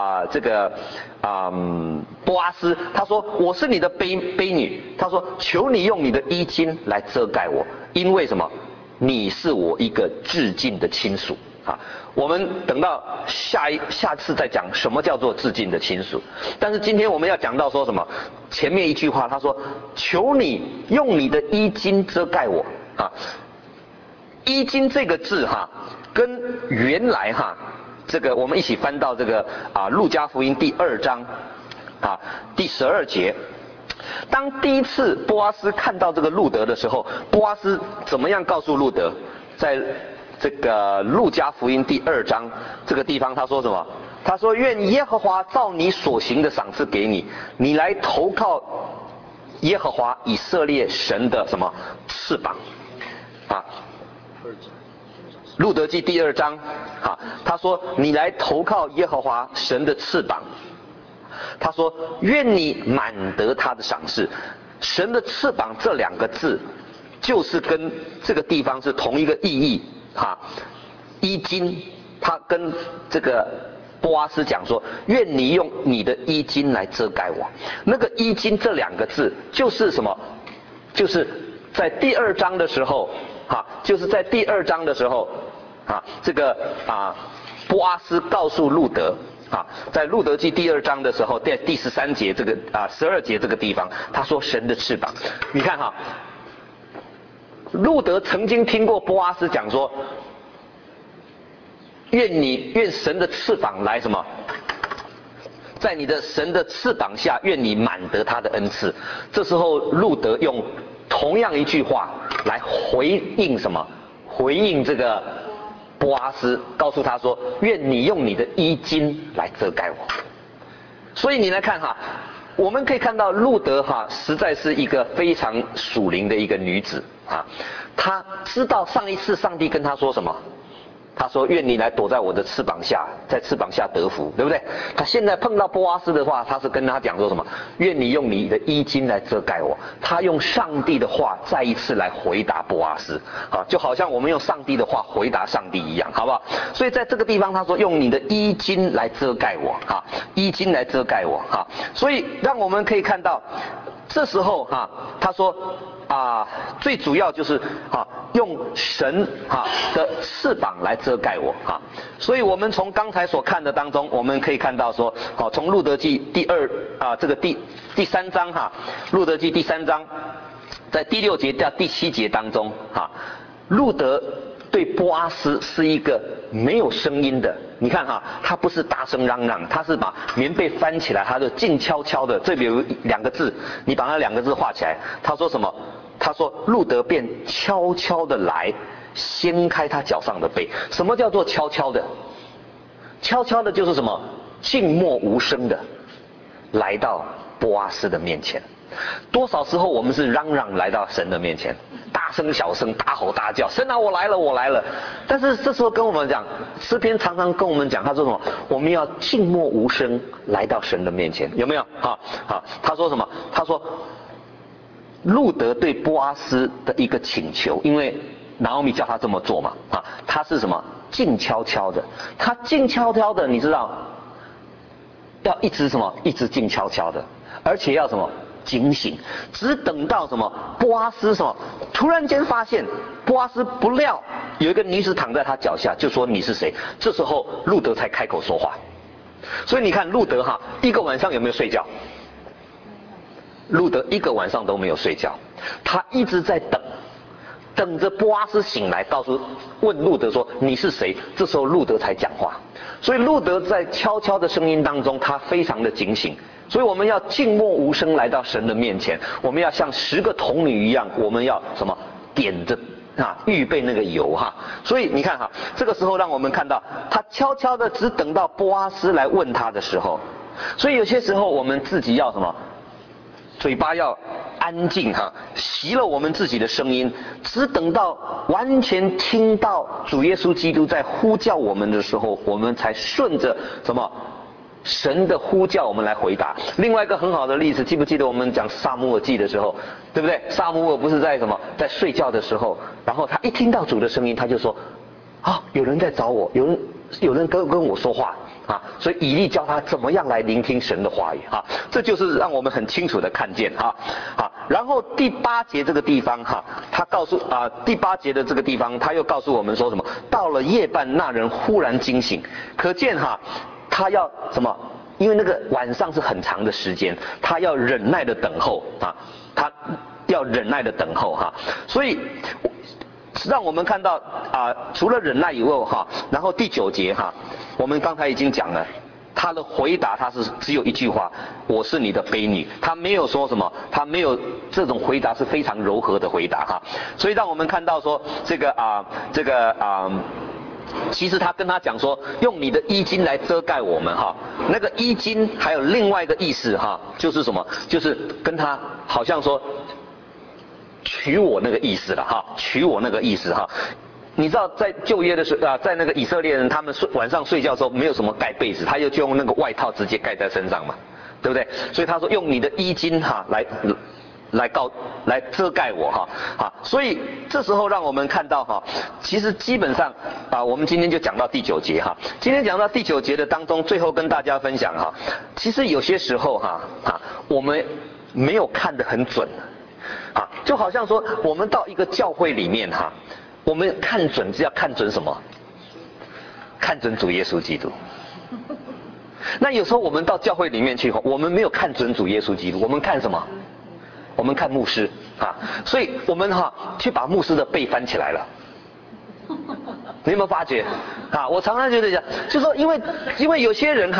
波阿斯，他说我是你的婢女。他说求你用你的衣襟来遮盖我，因为什么？你是我一个至近的亲属啊。我们等到下次再讲什么叫做至近的亲属。但是今天我们要讲到说什么？前面一句话他说求你用你的衣襟遮盖我啊。衣襟这个字跟原来这个我们一起翻到这个路加福音第2章第12节。当第一次波阿斯看到这个路德的时候，波阿斯怎么样告诉路德？在这个路加福音第2章这个地方他说什么？他说愿耶和华照你所行的赏赐给你，你来投靠耶和华以色列神的什么翅膀路德记第2章他说你来投靠耶和华神的翅膀。他说愿你满得他的赏赐。神的翅膀这2个字就是跟这个地方是同一个意义衣襟。他跟这个波阿斯讲说愿你用你的衣襟来遮盖我。那个衣襟这2个字就是什么？就是在第2章的时候就是在第2章的时候这个波阿斯告诉路德在路德记第2章的时候，在第13节这个12节这个地方，他说神的翅膀。你看路德曾经听过波阿斯讲说，愿神的翅膀来什么？在你的神的翅膀下，愿你满得他的恩赐。这时候路德用同样一句话来回应什么？回应这个波阿斯，告诉他说愿你用你的衣襟来遮盖我。所以你来看我们可以看到路德实在是一个非常属灵的一个女子她知道上一次上帝跟她说什么？他说愿你来躲在我的翅膀下，在翅膀下得福，对不对？他现在碰到波阿斯的话，他是跟他讲说什么？愿你用你的衣襟来遮盖我。他用上帝的话再一次来回答波阿斯就好像我们用上帝的话回答上帝一样，好不好？所以在这个地方他说用你的衣襟来遮盖我衣襟来遮盖我所以让我们可以看到这时候他说最主要就是用神的翅膀来遮盖我所以我们从刚才所看的当中，我们可以看到说从路德记这个第3章路德记第3章在第6节到第7节当中路德对波阿斯是一个没有声音的。你看他不是大声嚷嚷，他是把棉被翻起来，他就静悄悄的。这里有2个字，你把那2个字画起来。他说什么？他说路德便悄悄的来掀开他脚上的被。什么叫做悄悄的？悄悄的就是什么？静默无声的来到波阿斯的面前。多少时候我们是嚷嚷来到神的面前，大声小声大吼大叫，神啊我来了我来了。但是这时候跟我们讲，诗篇常常跟我们讲，他说什么？我们要静默无声来到神的面前，有没有？他说什么？他说路德对波阿斯的一个请求，因为拿俄米叫他这么做嘛他是什么？静悄悄的。他静悄悄的，你知道要一直什么？一直静悄悄的，而且要什么？警醒，只等到什么？波阿斯什么？突然间发现波阿斯不料有一个女子躺在他脚下，就说你是谁？这时候路德才开口说话。所以你看路德一个晚上有没有睡觉？路德一个晚上都没有睡觉，他一直在等着波阿斯醒来，问路德说你是谁？这时候路德才讲话。所以路德在悄悄的声音当中，他非常的警醒。所以我们要静默无声来到神的面前，我们要像10个童女一样，我们要什么？点着预备那个油哈。所以你看哈，这个时候让我们看到他悄悄的只等到波阿斯来问他的时候，所以有些时候我们自己要什么？嘴巴要安静哈，熄了我们自己的声音，只等到完全听到主耶稣基督在呼叫我们的时候，我们才顺着什么神的呼叫我们来回答。另外一个很好的例子，记不记得我们讲撒母耳记的时候，对不对？撒母耳不是在什么在睡觉的时候，然后他一听到主的声音，他就说有人在找我，有人跟我说话。所以以利教他怎么样来聆听神的话语这就是让我们很清楚的看见然后第8节这个地方他告诉第8节的这个地方他又告诉我们说什么？到了夜半，那人忽然惊醒，可见他要什么？因为那个晚上是很长的时间，他要忍耐的等候他要忍耐的等候所以让我们看到除了忍耐以外然后第9节我们刚才已经讲了，他的回答他是只有一句话：我是你的婢女。他没有说什么，他没有这种回答是非常柔和的回答所以让我们看到说其实他跟他讲说，用你的衣襟来遮盖我们那个衣襟还有另外一个意思就是什么？就是跟他好像说娶我那个意思了娶我那个意思你知道在旧约的时候在那个以色列人他们晚上睡觉的时候没有什么盖被子，他就用那个外套直接盖在身上嘛，对不对？所以他说用你的衣襟来遮盖我所以这时候让我们看到其实基本上我们今天就讲到第9节今天讲到第9节的当中，最后跟大家分享其实有些时候我们没有看得很准就好像说我们到一个教会里面我们看准是要看准什么？看准主耶稣基督。那有时候我们到教会里面去我们没有看准主耶稣基督，我们看什么？我们看牧师所以我们去把牧师的背翻起来了。你有没有发觉我常常觉得讲，就说因为有些人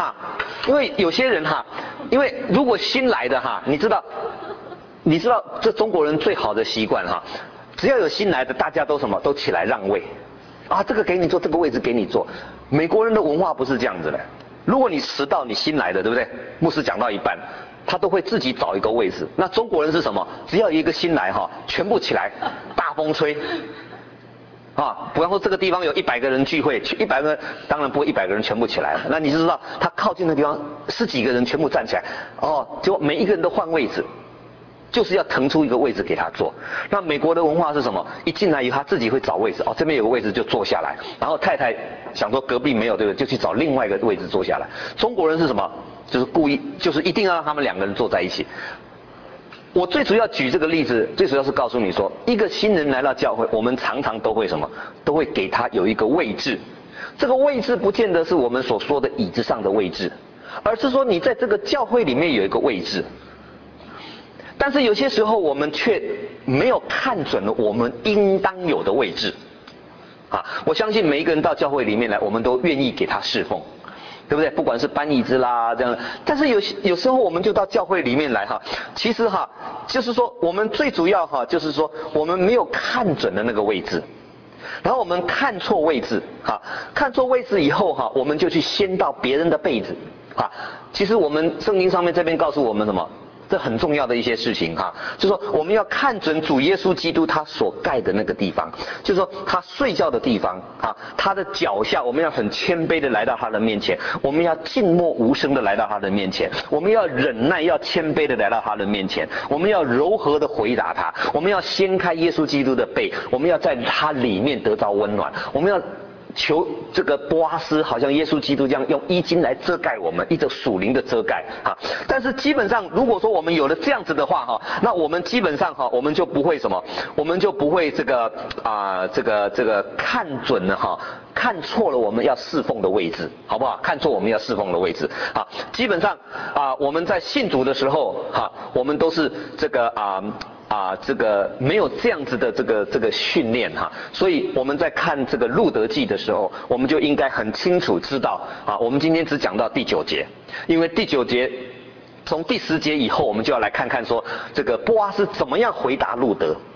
因为如果新来的你知道这中国人最好的习惯只要有新来的，大家都什么都起来让位这个给你坐，这个位置给你坐。美国人的文化不是这样子的，如果你迟到，你新来的，对不对？牧师讲到一半，他都会自己找一个位置。那中国人是什么？只要一个新来全部起来，大风吹比方说这个地方有100个人聚会，100个当然不会100个人全部起来了，那你就知道他靠近的地方10几个人全部站起来结果每一个人都换位置。就是要腾出一个位置给他坐。那美国的文化是什么？一进来以后他自己会找位置这边有个位置就坐下来，然后太太想说隔壁没有，对不对？就去找另外一个位置坐下来。中国人是什么？就是故意，就是一定要让他们2个人坐在一起。我最主要举这个例子，最主要是告诉你说，一个新人来到教会，我们常常都会什么？都会给他有一个位置。这个位置不见得是我们所说的椅子上的位置，而是说你在这个教会里面有一个位置。但是有些时候我们却没有看准了我们应当有的位置我相信每一个人到教会里面来，我们都愿意给他侍奉，对不对？不管是搬椅子啦这样，但是有时候我们就到教会里面来其实就是说我们最主要就是说我们没有看准的那个位置，然后我们看错位置看错位置以后我们就去掀到别人的被子其实我们圣经上面这边告诉我们什么？这很重要的一些事情就是说我们要看准主耶稣基督他所盖的那个地方，就是说他睡觉的地方他的脚下，我们要很谦卑的来到他的面前，我们要静默无声的来到他的面前，我们要忍耐，要谦卑的来到他的面前，我们要柔和的回答他，我们要掀开耶稣基督的背，我们要在他里面得着温暖，我们要求这个波阿斯好像耶稣基督这样用衣襟来遮盖我们，一种属灵的遮盖但是基本上如果说我们有了这样子的话那我们基本上我们就不会什么，我们就不会这个看准了看错了我们要侍奉的位置，好不好？看错我们要侍奉的位置基本上我们在信主的时候我们都是这个没有这样子的这个训练所以我们在看这个路得记的时候，我们就应该很清楚知道我们今天只讲到第9节，因为第9节从第10节以后，我们就要来看看说这个波阿斯怎么样回答路得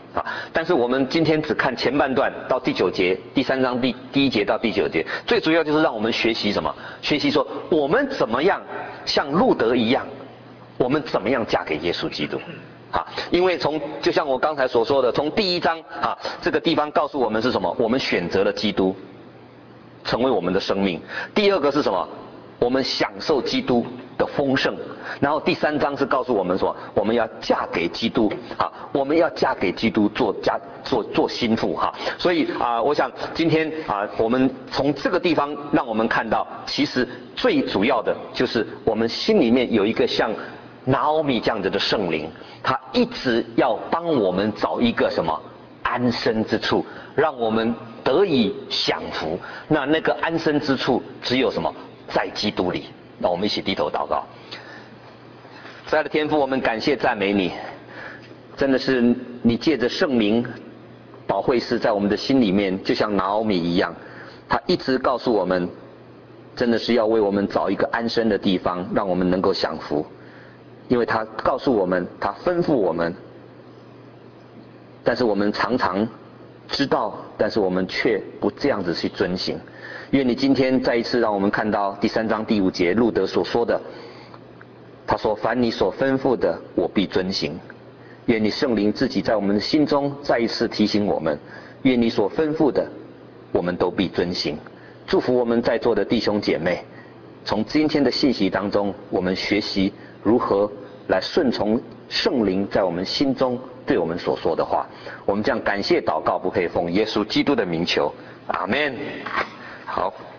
啊，但是我们今天只看前半段到第9节，第3章第1节到第9节，最主要就是让我们学习什么？学习说我们怎么样像路得一样，我们怎么样嫁给耶稣基督。啊，因为就像我刚才所说的，从第1章啊这个地方告诉我们是什么？我们选择了基督，成为我们的生命。第2个是什么？我们享受基督的丰盛。然后第3章是告诉我们说，我们要嫁给基督啊，我们要嫁给基督做心腹哈。所以啊，我想今天啊，我们从这个地方让我们看到，其实最主要的就是我们心里面有一个像拿俄米这样子的圣灵，他一直要帮我们找一个什么安身之处，让我们得以享福。那个安身之处只有什么？在基督里。那我们一起低头祷告。亲爱的天父，我们感谢赞美你，真的是你借着圣灵保惠师在我们的心里面，就像拿俄米一样，他一直告诉我们，真的是要为我们找一个安身的地方，让我们能够享福。因为他告诉我们，他吩咐我们，但是我们常常知道，但是我们却不这样子去遵行。愿你今天再一次让我们看到第3章第5节路得所说的，他说凡你所吩咐的我必遵行。愿你圣灵自己在我们的心中再一次提醒我们，愿你所吩咐的我们都必遵行。祝福我们在座的弟兄姐妹，从今天的信息当中，我们学习如何来顺从圣灵在我们心中对我们所说的话。我们这样感谢祷告，不配奉耶稣基督的名求，阿们。好。